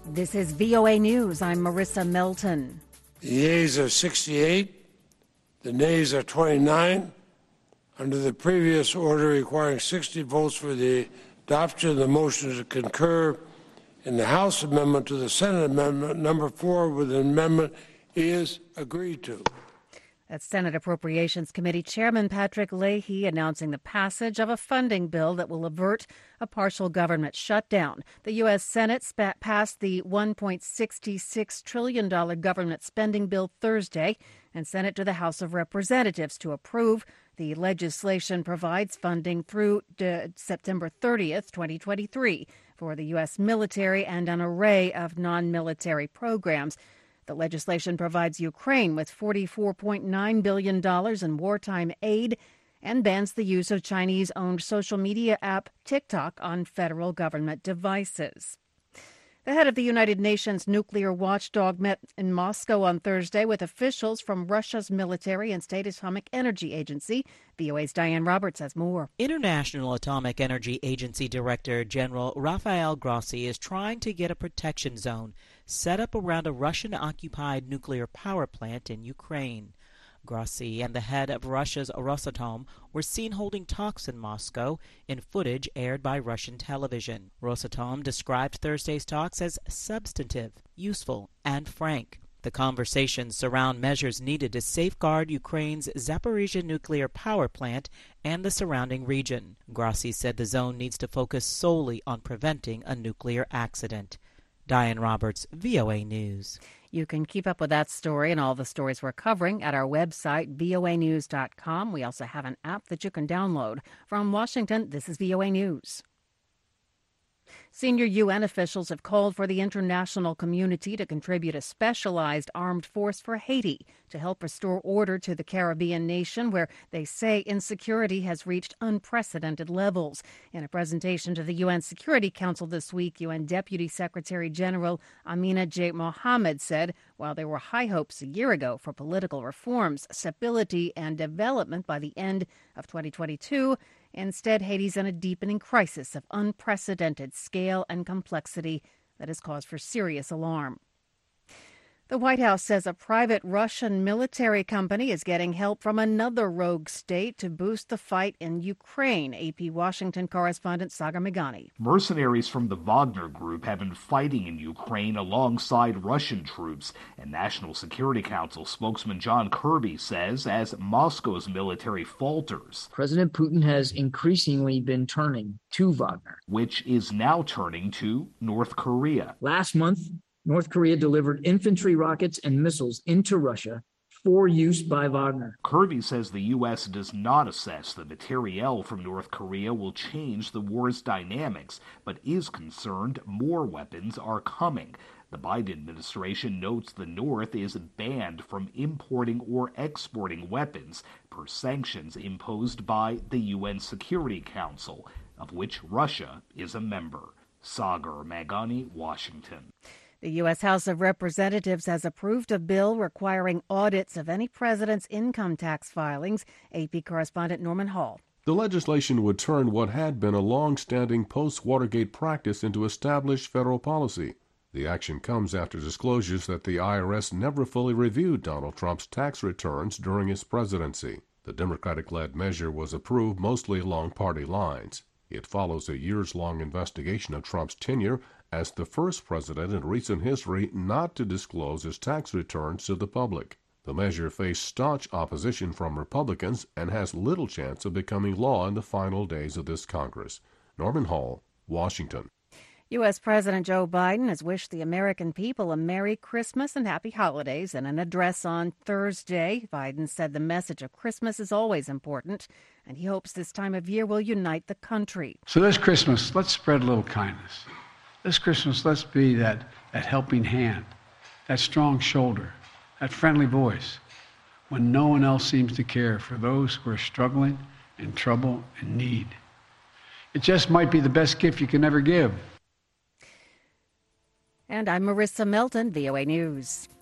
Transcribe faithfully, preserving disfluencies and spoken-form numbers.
This is V O A News. I'm Marissa Melton. The yeas are sixty-eight. The nays are twenty-nine. Under the previous order requiring sixty votes for the adoption of the motion to concur in the House amendment to the Senate amendment, number four with an amendment is agreed to. That's Senate Appropriations Committee Chairman Patrick Leahy announcing the passage of a funding bill that will avert a partial government shutdown. The U S. Senate spat passed the one point six six trillion dollars government spending bill Thursday and sent it to the House of Representatives to approve. The legislation provides funding through de- September thirtieth, twenty twenty-three for the U S military and an array of non-military programs. The legislation provides Ukraine with forty-four point nine billion dollars in wartime aid and bans the use of Chinese-owned social media app TikTok on federal government devices. The head of the United Nations nuclear watchdog met in Moscow on Thursday with officials from Russia's military and state atomic energy agency. V O A's Diane Roberts has more. International Atomic Energy Agency Director General Rafael Grossi is trying to get a protection zone set up around a Russian-occupied nuclear power plant in Ukraine. Grossi and the head of Russia's Rosatom were seen holding talks in Moscow in footage aired by Russian television. Rosatom described Thursday's talks as substantive, useful, and frank. The conversations surround measures needed to safeguard Ukraine's Zaporizhzhia nuclear power plant and the surrounding region. Grossi said the zone needs to focus solely on preventing a nuclear accident. Diane Roberts, V O A News. You can keep up with that story and all the stories we're covering at our website, V O A news dot com. We also have an app that you can download. From Washington, this is V O A News. Senior U N officials have called for the international community to contribute a specialized armed force for Haiti to help restore order to the Caribbean nation, where they say insecurity has reached unprecedented levels. In a presentation to the U N Security Council this week, U N Deputy Secretary General Amina J. Mohammed said while there were high hopes a year ago for political reforms, stability, and development by the end of twenty twenty-two, instead, Haiti's in a deepening crisis of unprecedented scale and complexity that has caused for serious alarm. The White House says a private Russian military company is getting help from another rogue state to boost the fight in Ukraine. A P Washington correspondent Sagar Meghani. Mercenaries from the Wagner Group have been fighting in Ukraine alongside Russian troops, and National Security Council spokesman John Kirby says as Moscow's military falters, President Putin has increasingly been turning to Wagner, which is now turning to North Korea. Last month, North Korea delivered infantry rockets and missiles into Russia for use by Wagner. Kirby says the U S does not assess the materiel from North Korea will change the war's dynamics, but is concerned more weapons are coming. The Biden administration notes the North is banned from importing or exporting weapons per sanctions imposed by the U N Security Council, of which Russia is a member. Sagar Meghani, Washington. The U S. House of Representatives has approved a bill requiring audits of any president's income tax filings. A P correspondent Norman Hall. The legislation would turn what had been a long-standing post-Watergate practice into established federal policy. The action comes after disclosures that the I R S never fully reviewed Donald Trump's tax returns during his presidency. The Democratic-led measure was approved mostly along party lines. It follows a years-long investigation of Trump's tenure as the first president in recent history not to disclose his tax returns to the public. The measure faced staunch opposition from Republicans and has little chance of becoming law in the final days of this Congress. Norman Hall, Washington. U S. President Joe Biden has wished the American people a Merry Christmas and Happy Holidays. In an address on Thursday, Biden said the message of Christmas is always important, and he hopes this time of year will unite the country. So this Christmas, let's spread a little kindness. This Christmas, let's be that, that helping hand, that strong shoulder, that friendly voice, when no one else seems to care for those who are struggling, in trouble, and need. It just might be the best gift you can ever give. And I'm Marissa Melton, V O A News.